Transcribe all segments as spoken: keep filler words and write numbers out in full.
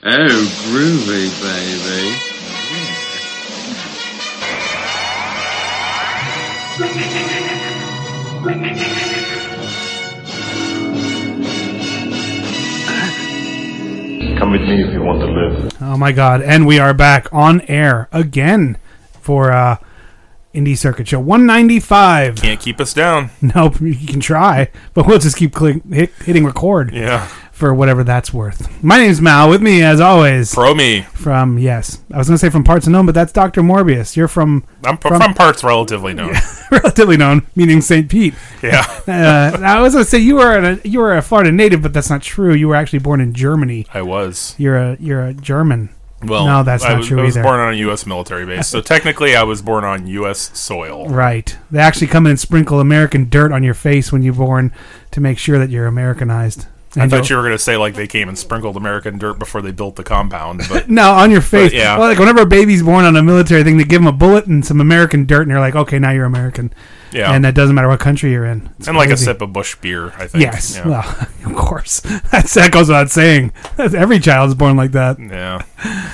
Oh, groovy, baby. Come with me if you want to live. Oh my God! And we are back on air again for uh, Indie Circuit Show one ninety-five. Can't keep us down. Nope, you can try, but we'll just keep click, hit, hitting record. Yeah. For whatever that's worth. My name's Mal. With me, as always, Pro me. From yes, I was going to say from Parts Unknown, but that's Doctor Morbius. You're from. I'm from, from Parts Relatively Known. Relatively known, meaning Saint Pete. Yeah. uh, I was going to say you were a you were a Florida native, but that's not true. You were actually born in Germany. I was. You're a you're a German. Well, no, that's I not was, true I was either. born on a U S military base, so technically I was born on U S soil. Right. They actually come in and sprinkle American dirt on your face when you're born to make sure that you're Americanized. I thought you were going to say like they came and sprinkled American dirt before they built the compound. But no, on your face. But, yeah. Well, like whenever a baby's born on a military thing, they give them a bullet and some American dirt, and you're like, okay, now you're American. Yeah. And that doesn't matter what country you're in. It's and like crazy. a sip of Busch beer, I think. Yes. Yeah. Well, of course. That's, that goes without saying. Every child's born like that. Yeah.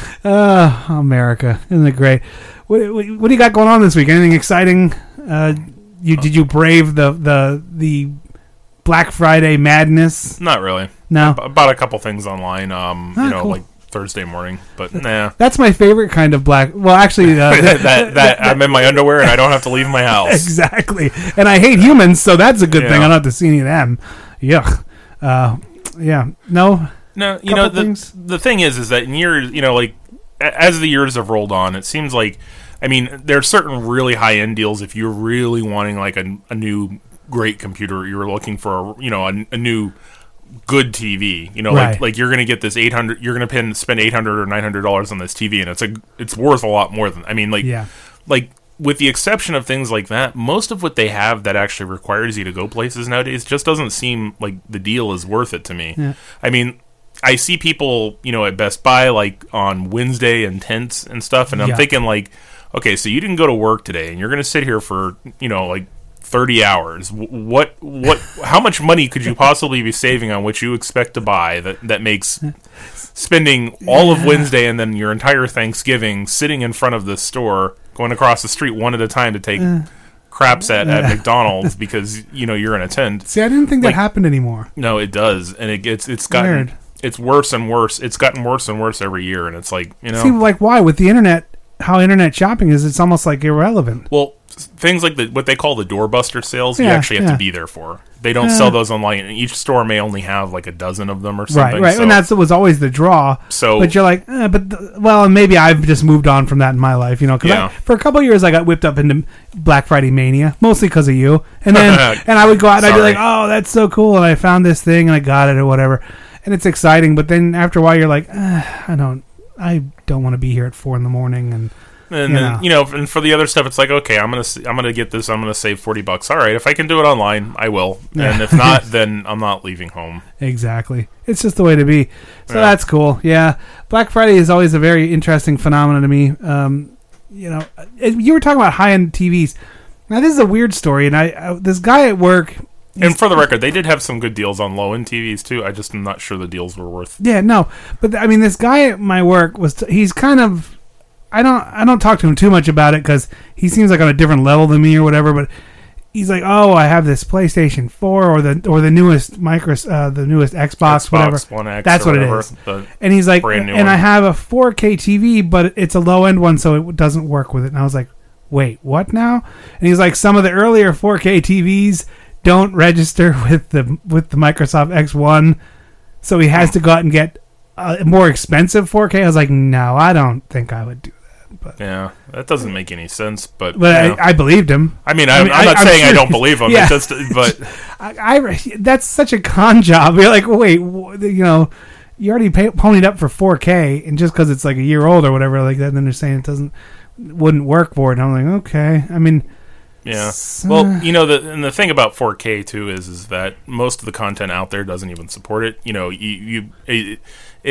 Uh, America. Isn't it great? What, what, what do you got going on this week? Anything exciting? Uh, you Did you brave the, the, the Black Friday madness? Not really. No. I bought a couple things online, um, ah, you know, cool. like Thursday morning, but nah. That's my favorite kind of black. Well, actually, uh, that, that, that I'm in my underwear and I don't have to leave my house. Exactly. And I hate humans, so that's a good Yeah. thing. I don't have to see any of them. Yuck. Uh, yeah. No. No, you Couple know, the, things? the thing is, is that in years, you know, like, a- as the years have rolled on, it seems like, I mean, there are certain really high-end deals if you're really wanting, like, a, a new great computer, you're looking for, a, you know, a, a new good T V, you know, Right. like like you're gonna get this eight hundred, you're gonna pin, spend eight hundred or nine hundred dollars on this T V, and it's a it's worth a lot more than I mean, like Yeah. like with the exception of things like that, most of what they have that actually requires you to go places nowadays just doesn't seem like the deal is worth it to me. Yeah. I mean, I see people, you know, at Best Buy like on Wednesday and tents and stuff, and I'm Yeah. thinking like, okay, so you didn't go to work today, and you're gonna sit here for you know like thirty hours. What what how much money could you possibly be saving on what you expect to buy that that makes spending all of Wednesday and then your entire Thanksgiving sitting in front of the store, going across the street one at a time to take craps at, at McDonald's because you know you're in a tent. See, I didn't think Like- that happened anymore. No, it does, and it gets it's gotten Weird. it's worse and worse. It's gotten worse and worse every year, and it's like you know. See, like, why? With the internet, how internet shopping is, it's almost like irrelevant. Well, things like the what they call the doorbuster sales, you Yeah, actually have yeah. to be there for. They don't Yeah. sell those online, and each store may only have like a dozen of them or something. Right, right. So, And that was always the draw. So- but you're like, eh, but, th- well, and maybe I've just moved on from that in my life, you know, because Yeah. for a couple of years I got whipped up into Black Friday mania, mostly because of you. And then, and I would go out and I'd be Sorry. like, oh, that's so cool. And I found this thing and I got it or whatever. And it's exciting. But then after a while, you're like, eh, I don't, I don't want to be here at four in the morning. And, and you then know. you know, and for the other stuff, it's like okay, I'm gonna s- I'm gonna get this. I'm gonna save forty bucks. All right, if I can do it online, I will. Yeah. And if not, then I'm not leaving home. Exactly. It's just the way to be. So Yeah. that's cool. Yeah. Black Friday is always a very interesting phenomenon to me. Um, you know, uh, you were talking about high-end T Vs. Now, this is a weird story, and I, I this guy at work... And for the record, they did have some good deals on low end T Vs too. I just am not sure the deals were worth. Yeah, no. But, I mean, this guy at my work, was t- he's kind of... I don't I don't talk to him too much about it, because he seems like on a different level than me or whatever, but... He's like, oh, I have this PlayStation four or the or the newest micro, uh, the newest Xbox, Xbox whatever. One X That's or what whatever, it is. the And he's like, brand new and one. I have a four K T V, but it's a low end one, so it doesn't work with it. And I was like, wait, what now? And he's like, some of the earlier four K T Vs don't register with the with the Microsoft X one, so he has to go out and get a more expensive four K. I was like, no, I don't think I would do that. But Yeah, that doesn't make any sense. But but you know. I, I believed him. I mean, I, I mean, I'm not I- I'm saying I sure- don't believe him. Yeah. It's just, but I, I that's such a con job. You're like, wait, wh- you know, you already pay, ponied up for four K, and just because it's like a year old or whatever like that, then they're saying it doesn't wouldn't work for it. And I'm like, okay. I mean, yeah. s- Well, you know, the and the thing about four K too is is that most of the content out there doesn't even support it. You know, you, you it, it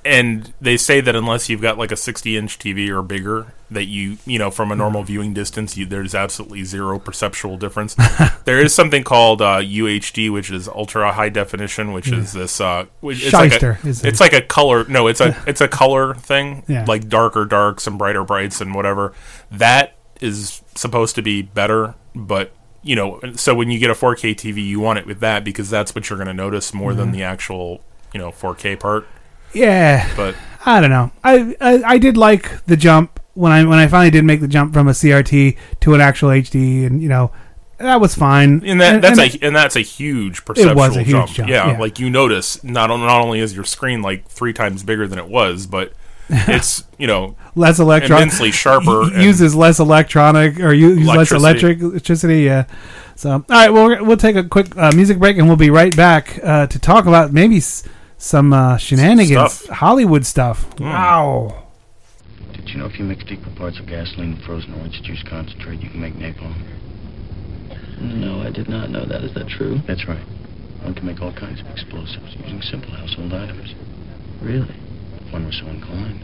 and they say that unless you've got like a sixty inch T V or bigger, that you, you know, from a normal viewing distance, you, there's absolutely zero perceptual difference. There is something called uh, U H D, which is ultra high definition, which yeah. is this. Uh, which, it's like a, is it's like a color. No, it's a it's a color thing, yeah. like darker darks and brighter brights and whatever. That is supposed to be better, but you know, so when you get a four K T V, you want it with that because that's what you're going to notice more mm-hmm. than the actual, you know, four K part. Yeah, but I don't know. I, I I did like the jump when I when I finally did make the jump from a C R T to an actual H D, and you know that was fine. And that and, that's and a and that's a huge perceptual it was a huge jump. jump. Yeah, yeah, like you notice not on, not only is your screen like three times bigger than it was, but it's you know less electronic, immensely sharper, y- uses less electronic or use less electric electricity. Yeah. So all right, well we'll we'll take a quick uh, music break, and we'll be right back uh, to talk about maybe. S- Some uh, shenanigans, stuff. Hollywood stuff. Mm. Wow. Did you know if you mix equal parts of gasoline and frozen orange juice concentrate, you can make napalm? No, I did not know that. Is that true? That's right. One can make all kinds of explosives using simple household items. Really? If one were so inclined.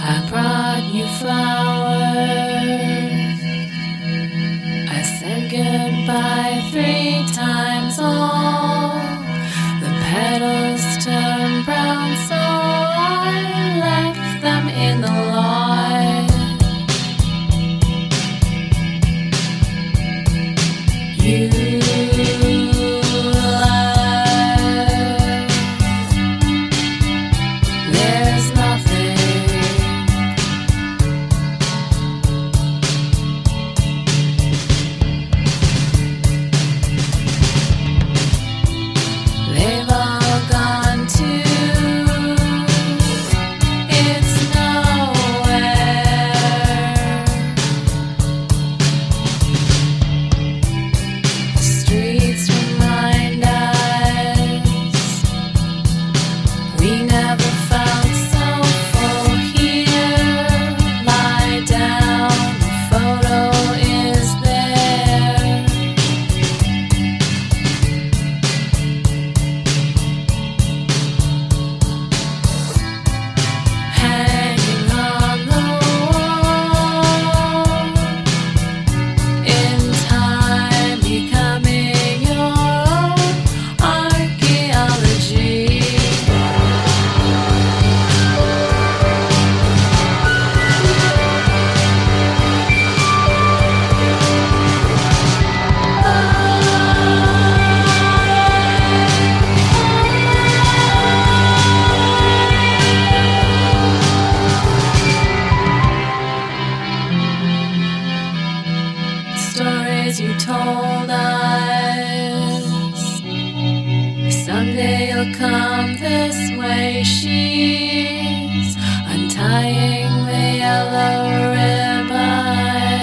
I brought you flowers. I said goodbye three times. All the petals turned brown, so I left them in the light. You you told us someday you'll come this way. She's untying the yellow ribbon.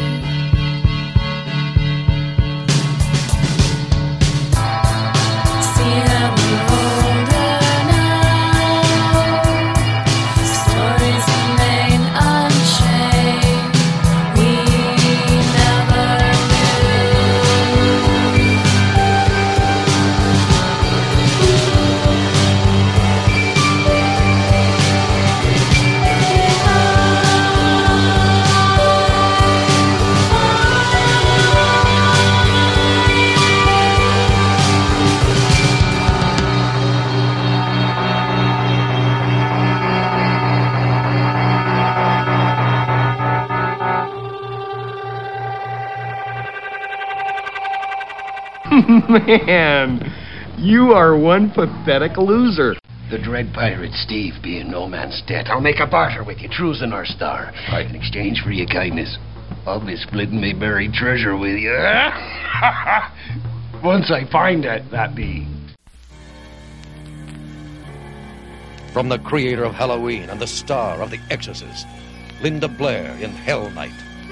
See that we're older now. Stories remain unchanged. We never Man, you are one pathetic loser. The dread pirate Steve be in no man's debt. I'll make a barter with you, true's the North Star. Right. In exchange for your kindness, I'll be splitting me buried treasure with you. Once I find it, that be. From the creator of Halloween and the star of The Exorcist, Linda Blair in Hell Night.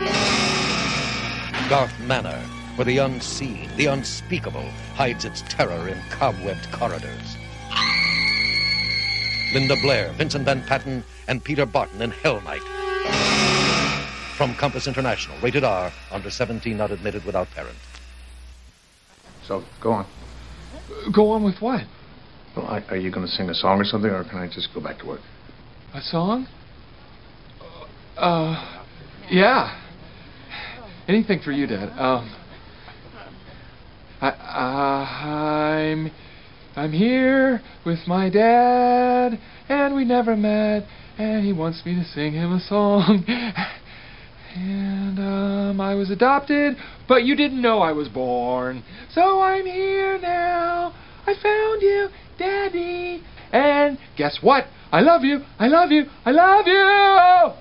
Garth Manor, where the unseen, the unspeakable, hides its terror in cobwebbed corridors. Linda Blair, Vincent Van Patten, and Peter Barton in Hell Night. From Compass International, rated R, under seventeen, not admitted without parent. So, go on. Go on with what? Well, I, are you going to sing a song or something, or can I just go back to work? A song? Uh, yeah. Anything for you, Dad. Um, I, I'm, I'm here with my dad, and we never met, and he wants me to sing him a song. And, um, I was adopted, but you didn't know I was born. So I'm here now. I found you, Daddy. And guess what? I love you. I love you. I love you.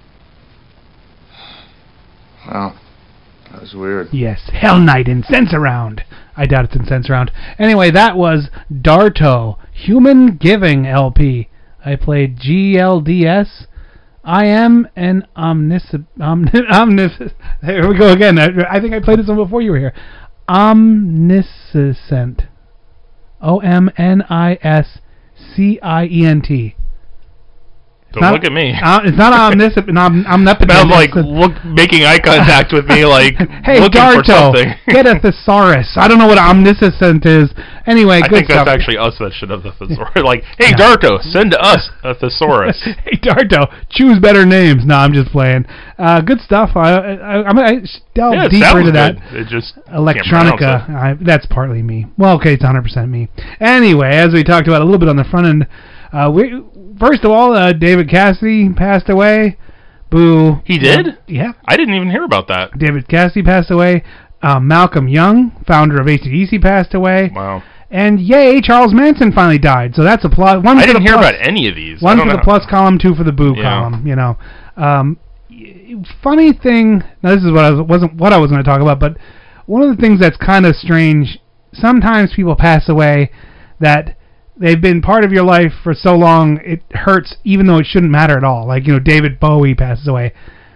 Wow. That was weird. Yes, Hell Night in Sensurround. I doubt it's in Sensurround. Anyway, that was Darto, Human Giving L P. I played G L D S. I am an omniscient. Omni- omnis- Here we go again. I, I think I played this one before you were here. Omniscient. O M N I S C I E N T. Don't not- look at me. Uh, it's not omniscient. Om, omnipotent. I'm like It's a- look, making eye contact with me, like hey, looking for Darto, something. get a thesaurus. I don't know what omniscient is. Anyway, I good think stuff. that's actually us that should have the thesaurus. Like, hey, Darto, send to us a thesaurus. Hey, Darto, choose better names. No, I'm just playing. Uh, good stuff. I, I, I'm I delve Yeah, it deeper sounds into that. good. It just can't Electronica. pronounce I, that's partly me. Well, okay, it's one hundred percent me. Anyway, as we talked about a little bit on the front end, uh, we first of all, uh, David Cassidy passed away. Boo. He did? Yeah. I didn't even hear about that. David Cassidy passed away. Um, Malcolm Young, founder of A C D C, passed away. Wow. And yay, Charles Manson finally died. So that's a plus. One I for didn't the hear plus, about any of these. I One don't for the know. plus column, two for the boo Yeah. column. You know. Um, y- funny thing. Now this is what I was, wasn't what I was going to talk about, but one of the things that's kind of strange. Sometimes people pass away that they've been part of your life for so long it hurts, even though it shouldn't matter at all. Like you know, David Bowie passes away.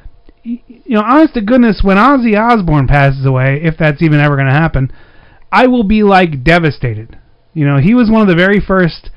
Y- You know, honest to goodness, when Ozzy Osbourne passes away, if that's even ever going to happen, I will be like devastated. You know, he was one of the very first,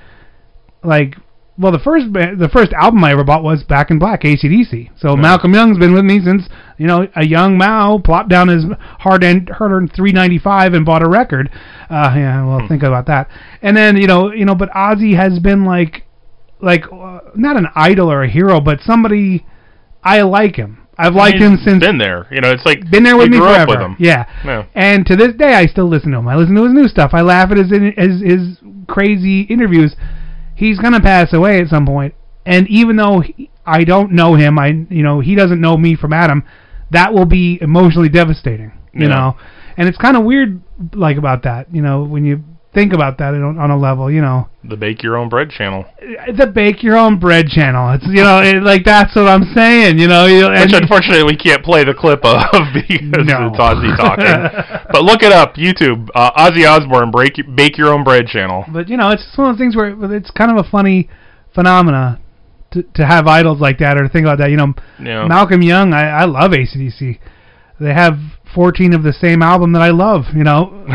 like, well, the first ba- the first album I ever bought was Back in Black, A C D C. So Malcolm Young's been with me since, you know, a young Mao plopped down his hard-earned hard three ninety-five and bought a record. Uh, yeah, well, think about that. And then, you know, you know, but Ozzy has been like, like uh, not an idol or a hero, but somebody I like him. I've liked He's him since been there. You know, it's like been there with we me grew forever. up with him. Yeah. Yeah. And to this day, I still listen to him. I listen to his new stuff. I laugh at his his, his crazy interviews. He's gonna pass away at some point, and even though he, I don't know him, I you know he doesn't know me from Adam. That will be emotionally devastating. You Yeah. know, and it's kind of weird, like about that. You know, when you think about that on, on a level, you know. The Bake Your Own Bread channel. The Bake Your Own Bread channel. It's you know it, like that's what I'm saying. You know, you, Which and, unfortunately we can't play the clip of because No. it's Ozzy talking. But look it up, YouTube, uh, Ozzy Osbourne Break, Bake Your Own Bread channel. But you know, it's just one of those things where it's kind of a funny phenomena to to have idols like that or to think about that. You know, Yeah. Malcolm Young, I, I love A C D C. They have fourteen of the same album that I love. You know.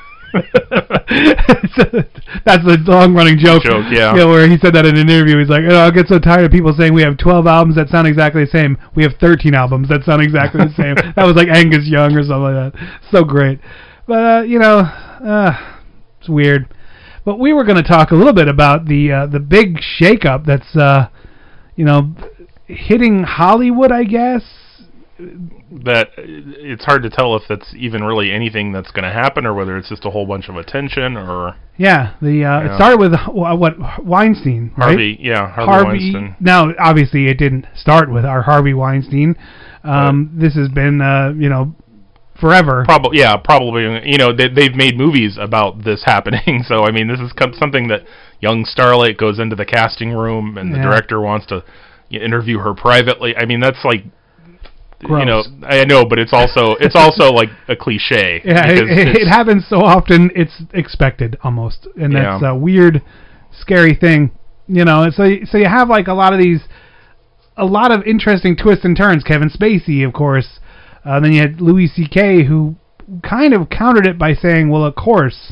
That's a long-running joke. Joke, yeah. You know, where he said that in an interview. He's like, oh, I get so tired of people saying we have twelve albums that sound exactly the same. We have thirteen albums that sound exactly the same. That was like Angus Young or something like that. So great. But, uh, you know, uh, it's weird. But we were going to talk a little bit about the uh, the big shakeup that's, uh, you know, hitting Hollywood, I guess. That it's hard to tell if that's even really anything that's going to happen or whether it's just a whole bunch of attention or Yeah, the uh, Yeah. it started with uh, what Weinstein, right? Harvey, yeah, Harvey, Weinstein. Now, obviously, it didn't start with our Harvey Weinstein. Um, This has been, uh, you know, forever. Probably, yeah, probably. You know, they, they've made movies about this happening. So I mean, this is com- something that young starlet goes into the casting room and the Yeah. director wants to you know, interview her privately. I mean, that's like. Gross. You know, I know, but it's also it's also like a cliche. Yeah, it, because it, it's- it happens so often, it's expected almost, and that's Yeah. a weird, scary thing, you know. And so, so you have like a lot of these, a lot of interesting twists and turns. Kevin Spacey, of course. Uh, then you had Louis C K, who kind of countered it by saying, "Well, of course."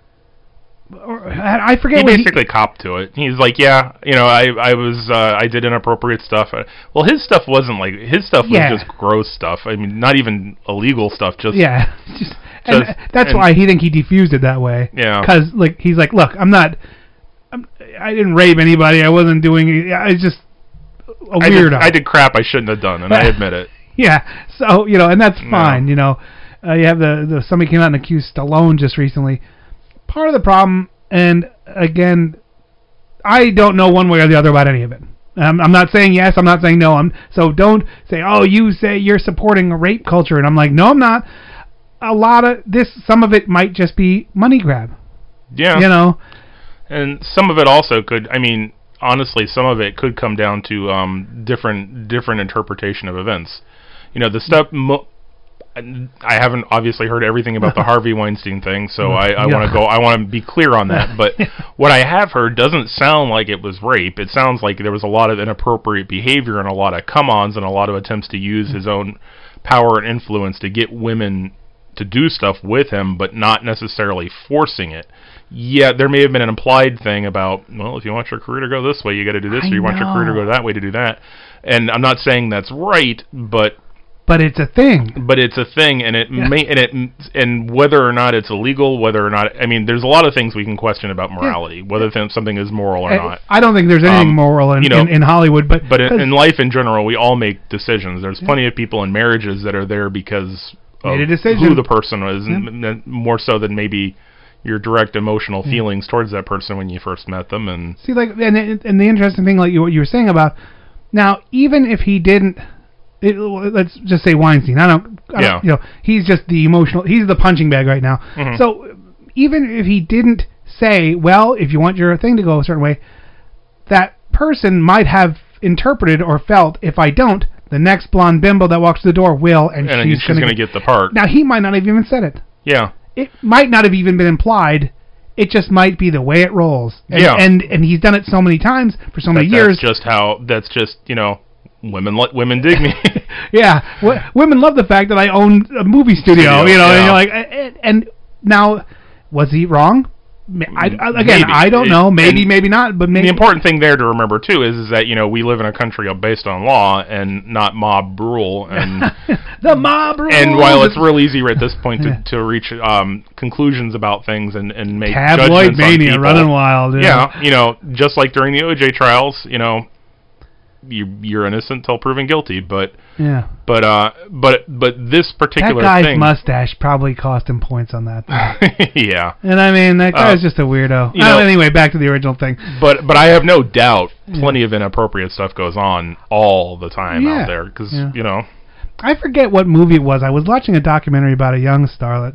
Or, I forget. He what basically copped to it. He's like, yeah, you know, I I was uh, I did inappropriate stuff. Uh, Well, his stuff wasn't like his stuff was Yeah. just gross stuff. I mean, not even illegal stuff. Just Yeah, just, and Just- that's and- why he think he defused it that way. Yeah. because like he's like, look, I'm not, I'm, I didn't rape anybody. I wasn't doing. I was just a I did, weirdo. I did crap I shouldn't have done, and I admit it. Yeah, so you know, and that's No. fine. You know, uh, you have the, the somebody came out and accused Stallone just recently. Part of the problem, and again, I don't know one way or the other about any of it. Um, I'm not saying yes. I'm not saying no. I'm so don't say, oh, you say you're supporting a rape culture, and I'm like, no, I'm not. A lot of this, some of it might just be money grab. Yeah. You know, And some of it also could, I mean, honestly, some of it could come down to um, different different interpretation of events. You know, the stuff. Mo- I haven't obviously heard everything about the Harvey Weinstein thing, so I, I Yeah. want to go. I want to be clear on that. But what I have heard doesn't sound like it was rape. It sounds like there was a lot of inappropriate behavior and a lot of come-ons and a lot of attempts to use his own power and influence to get women to do stuff with him, but not necessarily forcing it. yeah, there may have been an implied thing about, well, if you want your career to go this way, you got to do this, I or you want your career to know. go that way to do that. And I'm not saying that's right, but But it's a thing. but it's a thing, and it Yeah. may and it and whether or not it's illegal, whether or not I mean, there's a lot of things we can question about morality, whether th- something is moral or I, not. I don't think there's anything Um, moral in, you know, in, in Hollywood, but But in, 'cause in life in general, we all make decisions. There's plenty of people in marriages that are there because of Made a decision. who the person was, Yeah. and and more so than maybe your direct emotional Yeah. feelings towards that person when you first met them. And see, like, and and the interesting thing, like you, what you were saying about now, even if he didn't, it, let's just say Weinstein. I don't, I Yeah. don't, you know, he's just the emotional. He's the punching bag right now. Mhm. So even if he didn't say, well, if you want your thing to go a certain way, that person might have interpreted or felt, if I don't, the next blonde bimbo that walks through the door will, and, and she's, she's going going to get the part. Now he might not have even said it. Yeah. It might not have even been implied. It just might be the way it rolls. And, Yeah. and and he's done it so many times for so many That- years. That's just how. That's just you know, women let women dig me. Yeah, w- women love the fact that I own a movie studio. Studio, you know, and yeah. you're like, and, and now was he wrong? Ma- I, I, again, Maybe. I don't know. Maybe, And maybe not. But maybe the important thing there to remember too is, is that you know we live in a country based on law and not mob rule, and the mob rules. and while it's real easy at this point to, Yeah. to reach um, conclusions about things and, and make Tabloid judgments on mania people, running wild. Yeah. yeah, you know, just like during the O J trials, you know, you you're innocent till proven guilty, but Yeah. but uh but but this That particular guy's thing, mustache probably cost him points on that. yeah. And I mean, that guy's Uh, just a weirdo. you Oh, know- anyway, back to the original thing. But but I have no doubt plenty of inappropriate stuff goes on all the time Yeah. out there because Yeah. you know. I forget what movie it was. I was watching a documentary about a young starlet.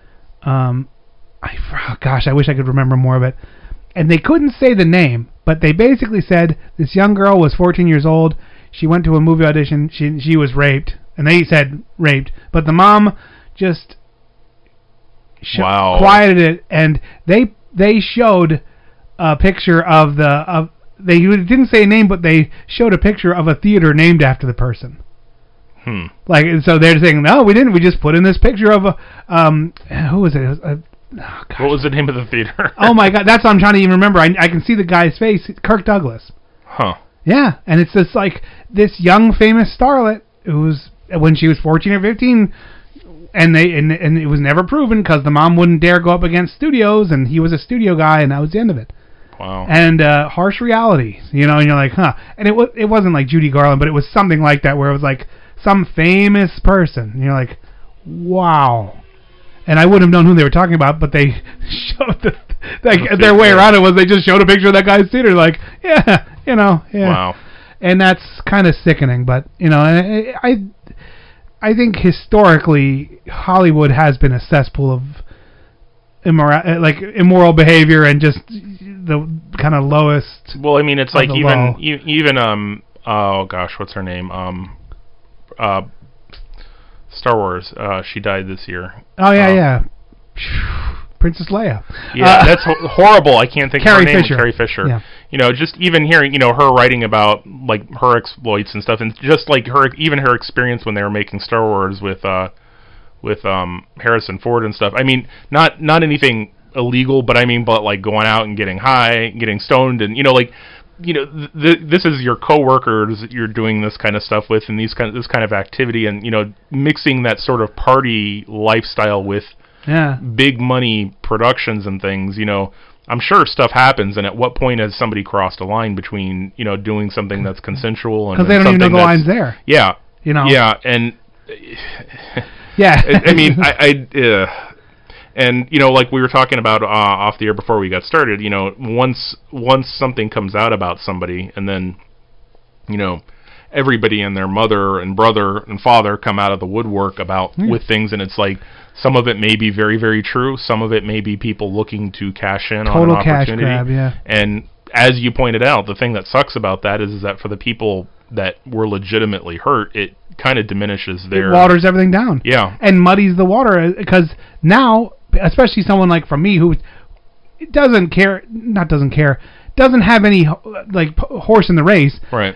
Um, I oh gosh, I wish I could remember more of it. And they couldn't say the name, but they basically said this young girl was fourteen years old. She went to a movie audition. She she was raped, and they said raped, but the mom just sh- Wow. quieted it, and they they showed a picture of the of they didn't say a name, but they showed a picture of a theater named after the person. Hmm. Like, and so they're saying, no, we didn't. We just put in this picture of a, um, who was it? It was a, oh, gosh. What was the name of the theater? Oh my God, that's what I'm trying to even remember. I, I can see the guy's face, Kirk Douglas. Huh. Yeah, and it's just like this young famous starlet who was when she was fourteen or fifteen, and they and and it was never proven because the mom wouldn't dare go up against studios, and he was a studio guy, and that was the end of it. Wow. And uh, harsh reality, you know, and you're like, huh? And it was it wasn't like Judy Garland, but it was something like that where it was like some famous person. And you're like, wow. And I wouldn't have known who they were talking about, but they showed the, like That's their it, way yeah. around it was they just showed a picture of that guy's theater, like, yeah, you know, yeah. Wow. And that's kind of sickening, but you know, I, I I think historically Hollywood has been a cesspool of immoral, like immoral behavior and just the kind of lowest. Well, I mean, it's of like the even low. e- even um oh gosh, what's her name? Um, uh, Star Wars. Uh, she died this year. Oh yeah, Um, yeah. Princess Leia. Yeah, Uh, that's ho- horrible. I can't think Carrie of her name. Fisher. Carrie Fisher. Yeah. You know, just even hearing, you know, her writing about like her exploits and stuff, and just like her, even her experience when they were making Star Wars with, uh, with um Harrison Ford and stuff. I mean, not not anything illegal, but I mean, but like going out and getting high, getting stoned, and you know, like, you know, th- th- this is your coworkers that you're doing this kind of stuff with, and these kind of, this kind of activity, and you know, mixing that sort of party lifestyle with Yeah. big money productions and things, you know, I'm sure stuff happens, and at what point has somebody crossed a line between, you know, doing something that's consensual and Because they don't even know something the that's- line's there. Yeah. You know. Yeah, and Yeah. I, I mean, I, I uh, and you know, like we were talking about uh, off the air before we got started, you know, once once something comes out about somebody, and then, you know, everybody and their mother and brother and father come out of the woodwork about Yeah. with things, and it's like some of it may be very, very true. Some of it may be people looking to cash in Total on an cash opportunity. grab, yeah. And as you pointed out, the thing that sucks about that is, is that for the people that were legitimately hurt, it kind of diminishes their It waters everything down. Yeah. And muddies the water because now, especially someone like from me who doesn't care, not doesn't care, doesn't have any like p- horse in the race. Right.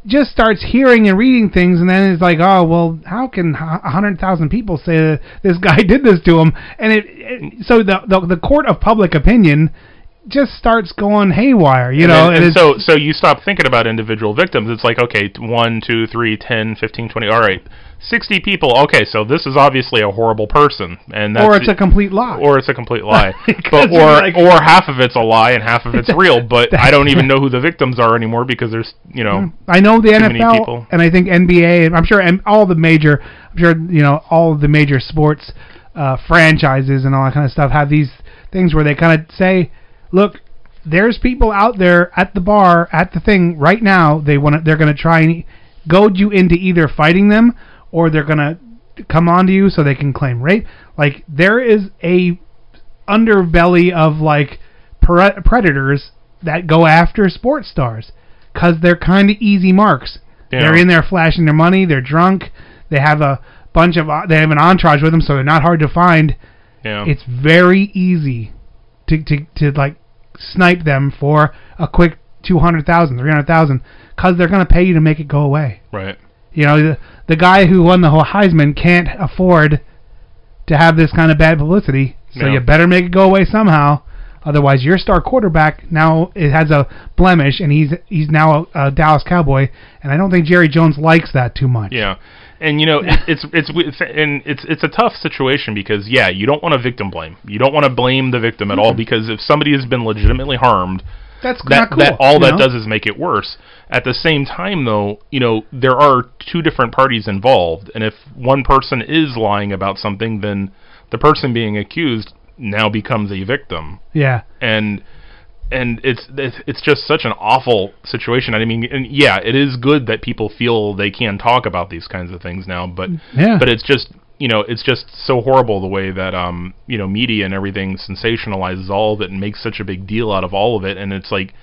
just starts hearing and reading things, and then it's like, oh, well, how can a hundred thousand people say that this guy did this to him? And it, it so the, the the court of public opinion just starts going haywire, you and know. then, and and so so you stop thinking about individual victims. It's like, okay, one, two, three, ten, fifteen, twenty. All right, sixty people. Okay, so this is obviously a horrible person, and that's or it's a complete lie, or it's a complete lie, but you're or like- or half of it's a lie and half of it's real. But I don't even know who the victims are anymore because there's you know I know the too N F many L people. and I think N B A. I'm sure and all the major. I'm sure you know all of the major sports uh, franchises and all that kind of stuff have these things where they kind of say, look. There's people out there at the bar, at the thing right now. They want to. They're going to try and goad you into either fighting them or they're going to come onto you so they can claim rape. Like there is a underbelly of like pre- predators that go after sports stars because they're kind of easy marks. Yeah. They're in there flashing their money. They're drunk. They have a bunch of. They have an entourage with them, so they're not hard to find. Yeah. It's very easy to to to like. Snipe them for a quick two hundred thousand, three hundred thousand, because they're going to pay you to make it go away. Right. You know, the, the guy who won the whole Heisman can't afford to have this kind of bad publicity, so Yeah. you better make it go away somehow. Otherwise, your star quarterback now it has a blemish, and he's he's now a, a Dallas Cowboy, and I don't think Jerry Jones likes that too much. Yeah. And you know it, it's it's it's and it's it's a tough situation because yeah you don't want to victim blame, you don't want to blame the victim at all, because if somebody has been legitimately harmed, that's that not cool, that all you that know? does is make it worse. At the same time though, you know there are two different parties involved, and if one person is lying about something, then the person being accused now becomes a victim. Yeah. And and it's it's it's just such an awful situation. I mean, and yeah, it is good that people feel they can talk about these kinds of things now, but Yeah. but it's just you know it's just so horrible the way that um you know media and everything sensationalizes all of it and makes such a big deal out of all of it, and it's like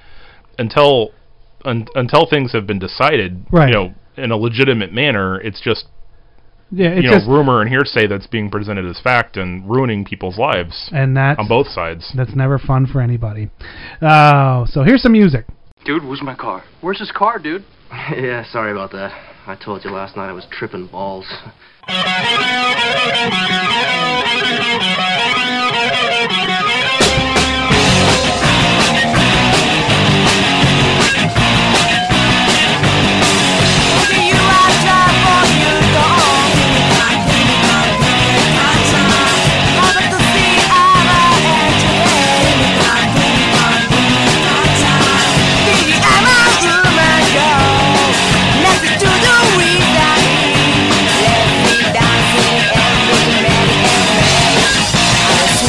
until un, until things have been decided, Right. you know, in a legitimate manner, it's just Yeah, it's you know just, rumor and hearsay that's being presented as fact and ruining people's lives and that's on both sides. That's never fun for anybody. Oh, so here's some music. Dude, where's my car? Where's his car, dude? Yeah, sorry about that. I told you last night I was tripping balls. Let's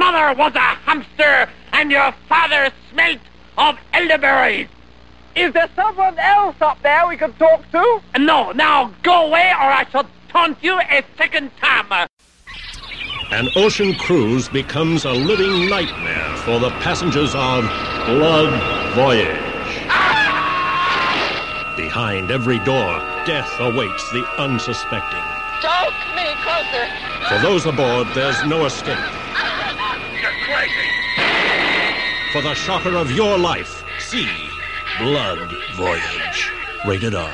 mother was a hamster and your father smelt of elderberries. Is there someone else up there we can talk to? No, now go away or I shall taunt you a second time. An ocean cruise becomes a living nightmare for the passengers of Blood Voyage. Behind every door, death awaits the unsuspecting. Don't me closer. For those aboard, there's no escape. You're crazy. For the shocker of your life, see Blood Voyage. Rated R.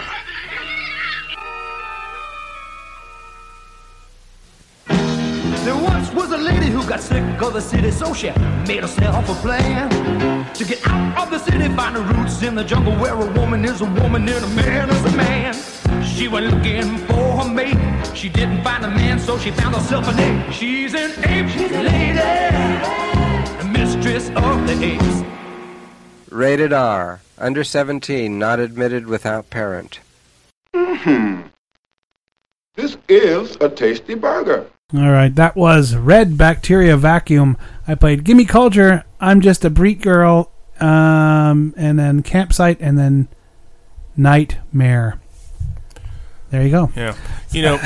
There once was a lady who got sick of the city, so she made herself a plan to get out of the city, find her roots in the jungle where a woman is a woman and a man is a man. She went looking for her mate. She didn't find a man, so she found herself an ape. She's an ape, she's a lady, the mistress of the apes. Rated R. Under seventeen, not admitted without parent. Mm-hmm. This is a tasty burger. All right, that was Red Bacteria Vacuum. I played Gimme Culture, I'm Just a Breet Girl, um, and then Campsite, and then Nightmare. There you go. Yeah. You know,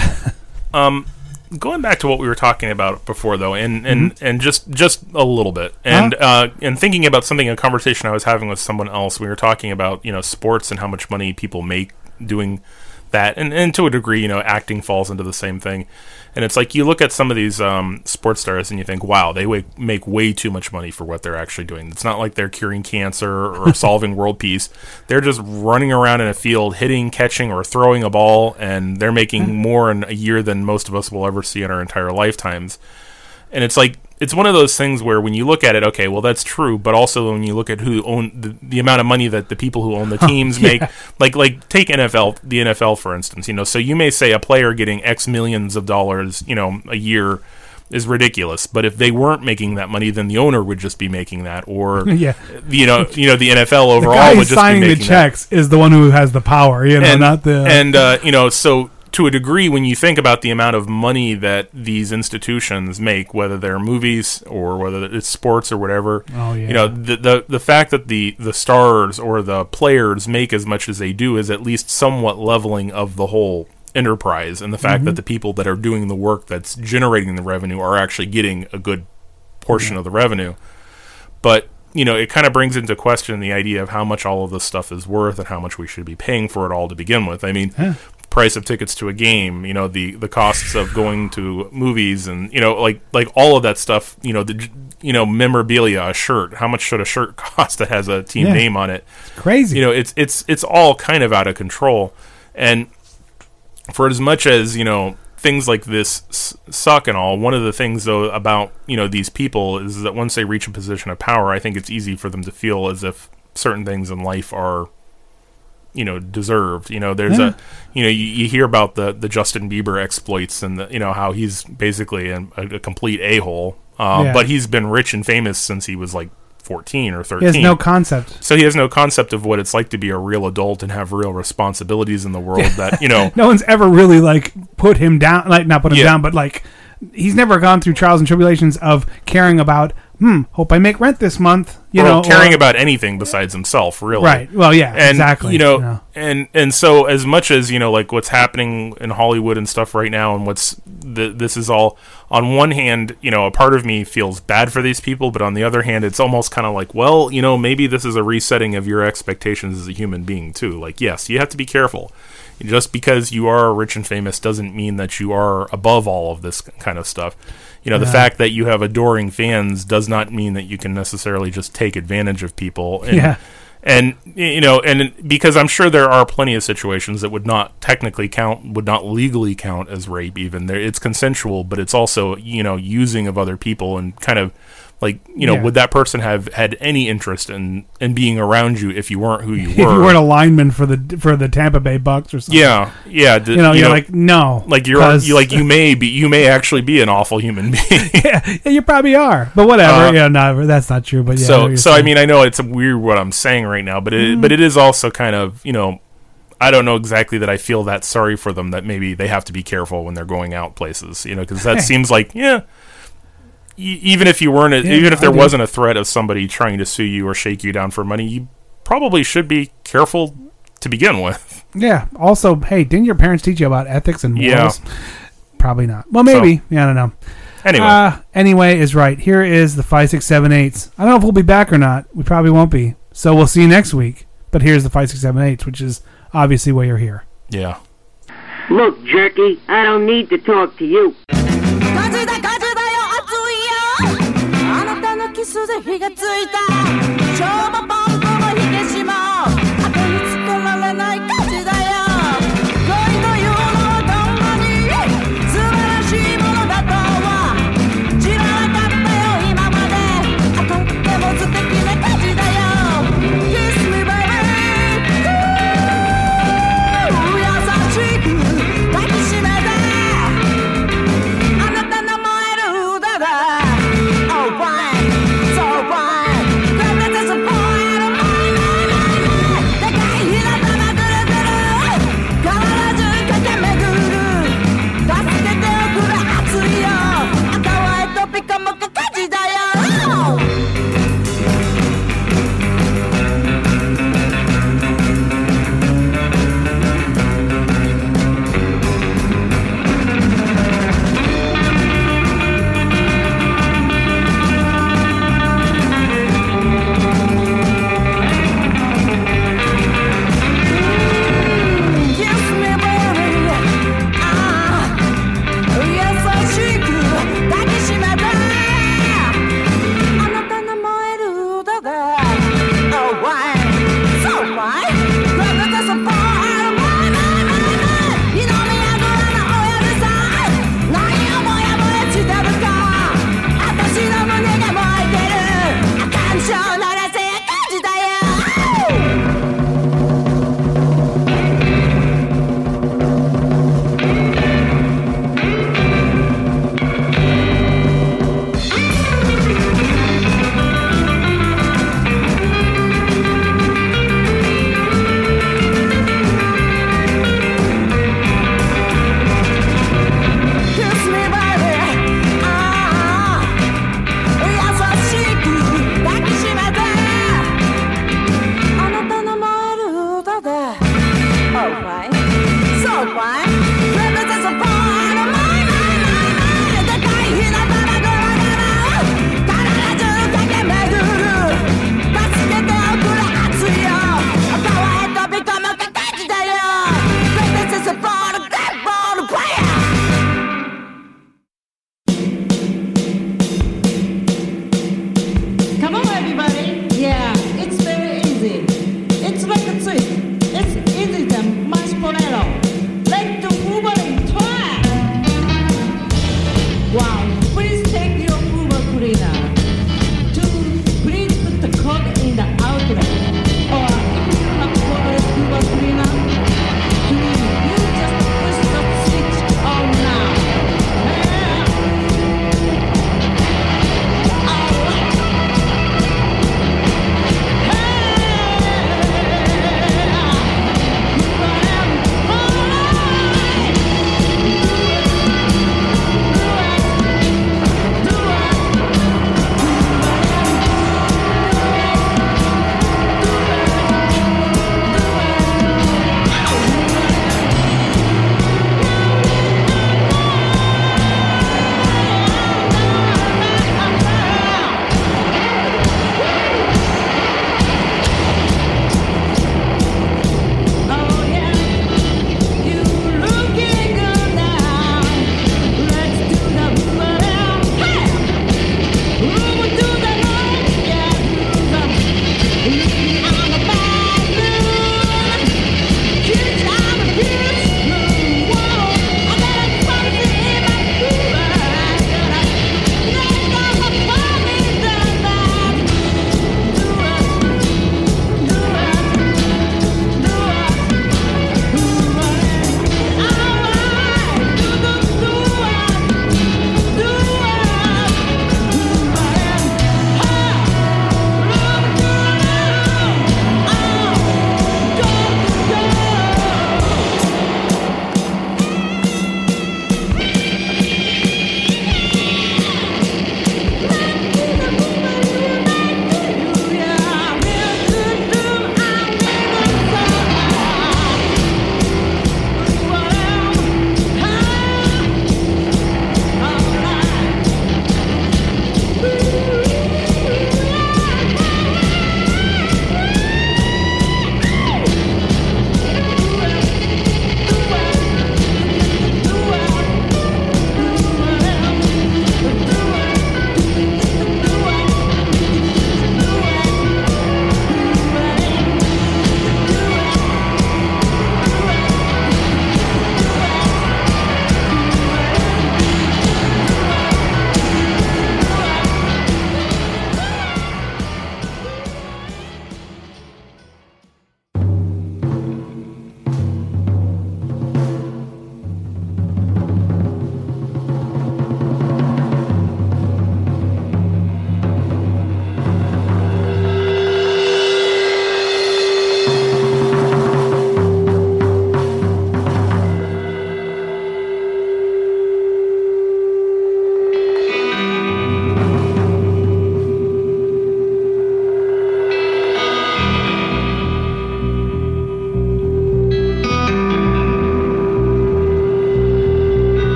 um, going back to what we were talking about before, though, and, and, Mm-hmm. and just just a little bit, and uh, and thinking about something, a conversation I was having with someone else, we were talking about, you know, sports and how much money people make doing that, and, and to a degree, you know, acting falls into the same thing. And it's like you look at some of these um, sports stars and you think, wow, they w- make way too much money for what they're actually doing. It's not like they're curing cancer or solving world peace. They're just running around in a field, hitting, catching, or throwing a ball, and they're making more in a year than most of us will ever see in our entire lifetimes. And it's like, it's one of those things where when you look at it, okay, well, that's true, but also when you look at who own the, the amount of money that the people who own the teams yeah. make, like like take N F L, the N F L, for instance, you know, so you may say a player getting X millions of dollars, you know, a year is ridiculous, but if they weren't making that money, then the owner would just be making that, or yeah. you know, you know, the N F L overall the guy would just signing be the making checks that. is the one who has the power, you know, and, not the and uh, you know, so. To a degree, when you think about the amount of money that these institutions make, whether they're movies or whether it's sports or whatever, oh, yeah. you know, the, the the fact that the, the stars or the players make as much as they do is at least somewhat leveling of the whole enterprise, and the fact Mm-hmm. that the people that are doing the work that's generating the revenue are actually getting a good portion yeah. of the revenue. But you know, it kind of brings into question the idea of how much all of this stuff is worth and how much we should be paying for it all to begin with. I mean, yeah. price of tickets to a game, you know, the, the costs of going to movies, and you know, like like all of that stuff. You know, the you know memorabilia, a shirt. How much should a shirt cost that has a team yeah. name on it? It's crazy. You know, it's it's it's all kind of out of control. And for as much as you know, things like this s- suck and all, one of the things though about you know these people is that once they reach a position of power, I think it's easy for them to feel as if certain things in life are, you know, deserved. You know, there's yeah. a, you know, you, you hear about the, the Justin Bieber exploits and the, you know, how he's basically a, a complete a-hole, uh, yeah. but he's been rich and famous since he was like fourteen or thirteen. He has no concept. So he has no concept of what it's like to be a real adult and have real responsibilities in the world that, you know. No one's ever really like put him down, like not put him Yeah. down, but like he's never gone through trials and tribulations of caring about, hmm, hope I make rent this month, you or know. caring or, about anything besides himself, really. Right. Well, yeah, and, exactly. You know, you know, and and so as much as, you know, like what's happening in Hollywood and stuff right now, and what's the, this is all, on one hand, you know, a part of me feels bad for these people, but on the other hand, it's almost kind of like, well, you know, maybe this is a resetting of your expectations as a human being too. Like, yes, you have to be careful. Just because you are rich and famous doesn't mean that you are above all of this kind of stuff. You know, the Yeah. fact that you have adoring fans does not mean that you can necessarily just take advantage of people. And, Yeah. And, you know, and because I'm sure there are plenty of situations that would not technically count, would not legally count as rape even. There, it's consensual, but it's also, you know, using of other people and kind of, like, you know, Yeah. would that person have had any interest in, in being around you if you weren't who you if were? you weren't a lineman for the for the Tampa Bay Bucks or something. Yeah, yeah. D- you know, you're like, no, like you're 'cause- you, like you may be, you may actually be an awful human being. yeah, yeah, you probably are, but whatever. Uh, yeah, no, that's not true. But yeah, I know so, what you're so I saying. mean, I know it's weird what I'm saying right now, but it, Mm. but it is also kind of, you know, I don't know exactly that I feel that sorry for them, that maybe they have to be careful when they're going out places, you know, because that Hey. seems like, yeah, e- even if you weren't, a, Yeah, even if I there do. wasn't a threat of somebody trying to sue you or shake you down for money, you probably should be careful to begin with. Yeah. Also, hey, didn't your parents teach you about ethics and morals? Yeah. Probably not. Well, maybe. So, yeah, I don't know. Anyway. Uh, anyway is right. Here is the five six seven eights. I don't know if we'll be back or not. We probably won't be. So we'll see you next week. But here's the five six seven eights, which is obviously why you're here. Yeah. Look, Jerky, I don't need to talk to you. 風だ風だよ熱いよあなたのキスで火がついた